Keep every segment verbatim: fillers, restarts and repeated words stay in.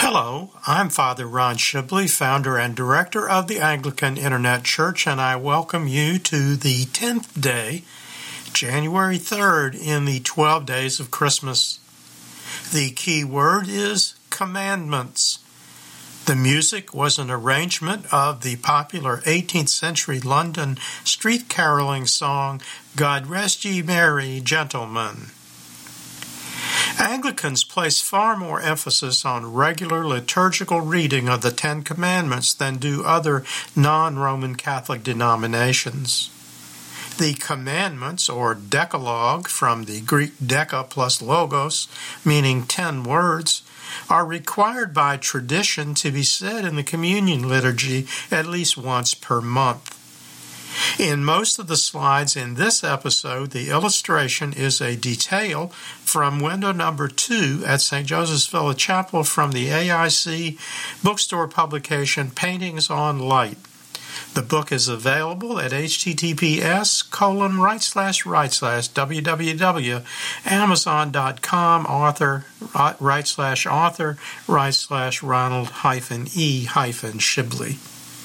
Hello, I'm Father Ron Shibley, founder and director of the Anglican Internet Church, and I welcome you to the tenth day, January third, in the twelve days of Christmas. The key word is commandments. The music was an arrangement of the popular eighteenth century London street caroling song, God Rest Ye Merry Gentlemen. Anglicans place far more emphasis on regular liturgical reading of the Ten Commandments than do other non-Roman Catholic denominations. The commandments, or decalogue, from the Greek deca plus logos, meaning ten words, are required by tradition to be said in the communion liturgy at least once per month. In most of the slides in this episode, the illustration is a detail from window number two at Saint Joseph's Villa Chapel from the A I C bookstore publication Paintings on Light. The book is available at https colon right slash right slash www.amazon.com author right slash author right slash Ronald hyphen E hyphen Shibley.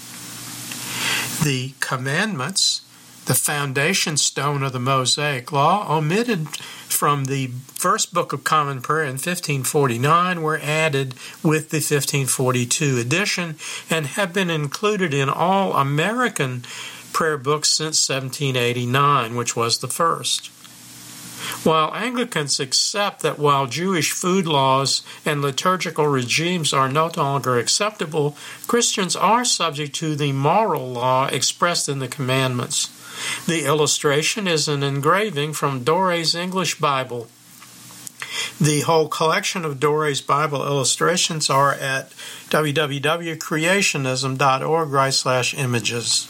The commandments, the foundation stone of the Mosaic Law, omitted from the first Book of Common Prayer in fifteen forty-nine, were added with the fifteen forty-two edition and have been included in all American prayer books since seventeen eighty-nine, which was the first. While Anglicans accept that while Jewish food laws and liturgical regimes are no longer acceptable, Christians are subject to the moral law expressed in the commandments. The illustration is an engraving from Dore's English Bible. The whole collection of Dore's Bible illustrations are at www.creationism.org right slash images.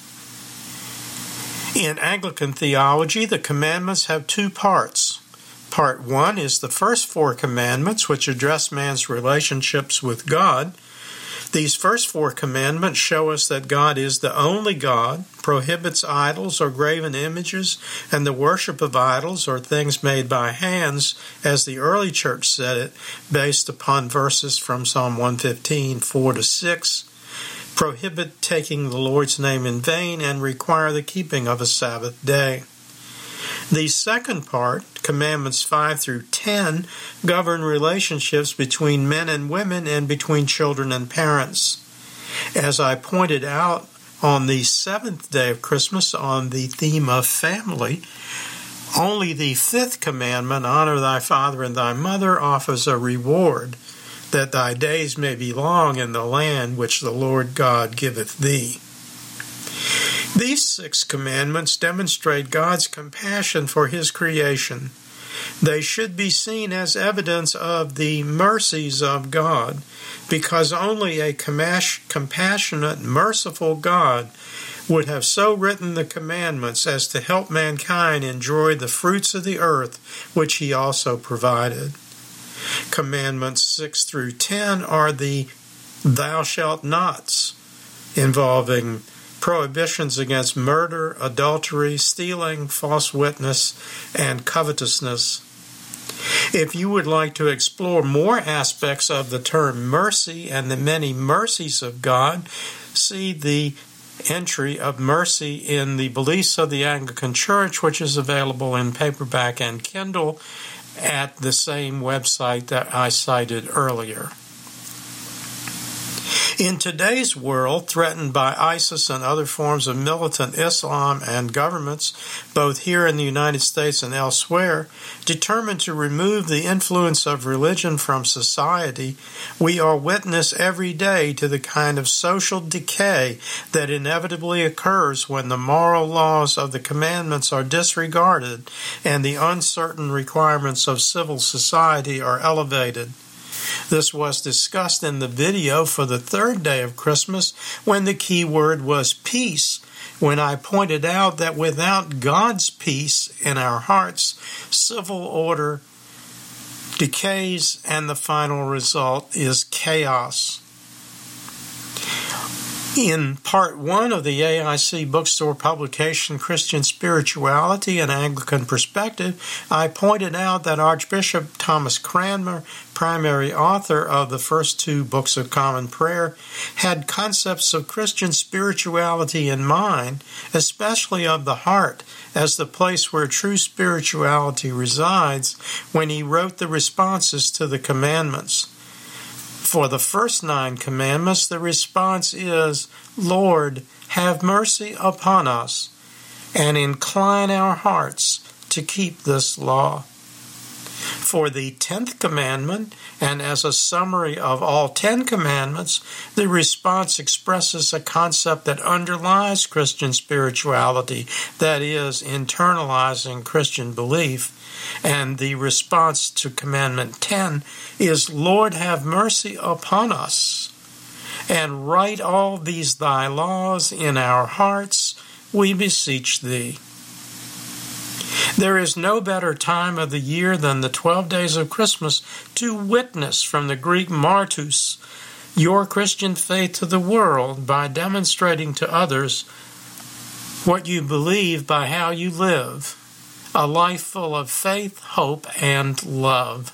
In Anglican theology, the commandments have two parts. Part one is the first four commandments, which address man's relationships with God. These first four commandments show us that God is the only God, prohibits idols or graven images, and the worship of idols or things made by hands, as the early church said it, based upon verses from Psalm one fifteen, four to six, prohibit taking the Lord's name in vain, and require the keeping of a Sabbath day. The second part, commandments five through ten, govern relationships between men and women and between children and parents. As I pointed out on the seventh day of Christmas on the theme of family, only the fifth commandment, honor thy father and thy mother, offers a reward, that thy days may be long in the land which the Lord God giveth thee. These six commandments demonstrate God's compassion for His creation. They should be seen as evidence of the mercies of God, because only a compassionate, merciful God would have so written the commandments as to help mankind enjoy the fruits of the earth, which He also provided. Commandments six through ten are the thou shalt nots, involving prohibitions against murder, adultery, stealing, false witness, and covetousness. If you would like to explore more aspects of the term mercy and the many mercies of God, see the entry of mercy in the Beliefs of the Anglican Church, which is available in paperback and Kindle at the same website that I cited earlier. In today's world, threatened by ISIS and other forms of militant Islam and governments, both here in the United States and elsewhere, determined to remove the influence of religion from society, we are witness every day to the kind of social decay that inevitably occurs when the moral laws of the commandments are disregarded and the uncertain requirements of civil society are elevated. This was discussed in the video for the third day of Christmas when the key word was peace, when I pointed out that without God's peace in our hearts, civil order decays and the final result is chaos. In part one of the A I C bookstore publication, Christian Spirituality, an Anglican Perspective, I pointed out that Archbishop Thomas Cranmer, primary author of the first two books of Common Prayer, had concepts of Christian spirituality in mind, especially of the heart, as the place where true spirituality resides, when he wrote the responses to the commandments. For the first nine commandments, the response is, Lord, have mercy upon us, and incline our hearts to keep this law. For the tenth commandment, and as a summary of all ten commandments, the response expresses a concept that underlies Christian spirituality, that is, internalizing Christian belief. And the response to Commandment ten is, Lord, have mercy upon us, and write all these thy laws in our hearts, we beseech thee. There is no better time of the year than the twelve days of Christmas to witness from the Greek martus your Christian faith to the world by demonstrating to others what you believe by how you live. A life full of faith, hope, and love.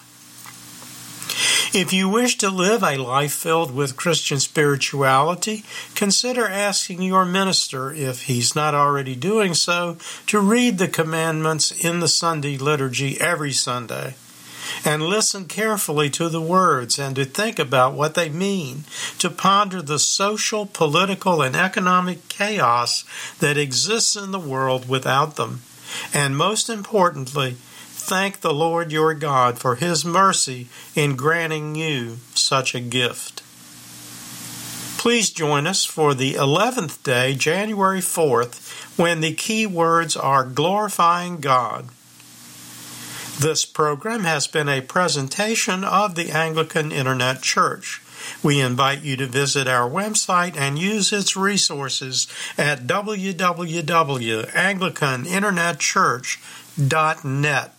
If you wish to live a life filled with Christian spirituality, consider asking your minister, if he's not already doing so, to read the commandments in the Sunday liturgy every Sunday, and listen carefully to the words and to think about what they mean, to ponder the social, political, and economic chaos that exists in the world without them. And most importantly, thank the Lord your God for His mercy in granting you such a gift. Please join us for the eleventh day, January fourth, when the key words are glorifying God. This program has been a presentation of the Anglican Internet Church. We invite you to visit our website and use its resources at w w w dot anglican internet church dot net.